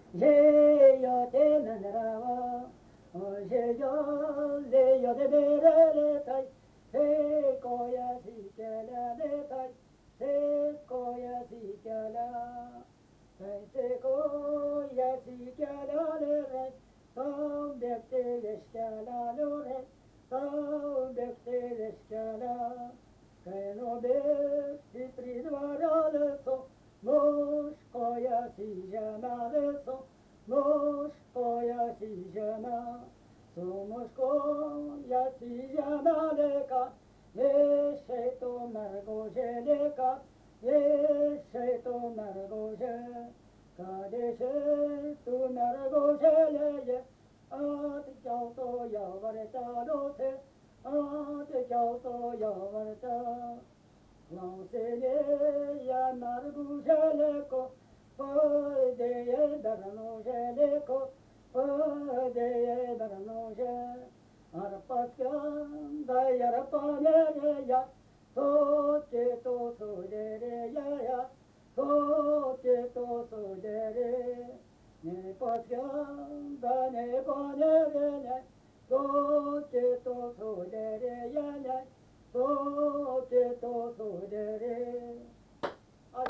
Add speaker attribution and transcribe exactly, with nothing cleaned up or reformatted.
Speaker 1: je yo te nandrava o je yo le yo de bere le tai se koya si kala le tai se koya si kala tai se koya si kala le re tom bekte leşkala le re tom bekte leşkala kano be si pridvara le so Moškoja si žena leso, moškoja si žena, so moškoja si žena leka, ještě to mergože leka, ještě to mergože, kadeže tu mergože leje, a ty čau to javarta noce, a ty čau to javarta. Lanseye margujeleko, podeye darnojeleko, podeye darnoje. Arpaskan da yarpaneya, toche to sojere ya, toche to sojere. Ne paskan da ne panere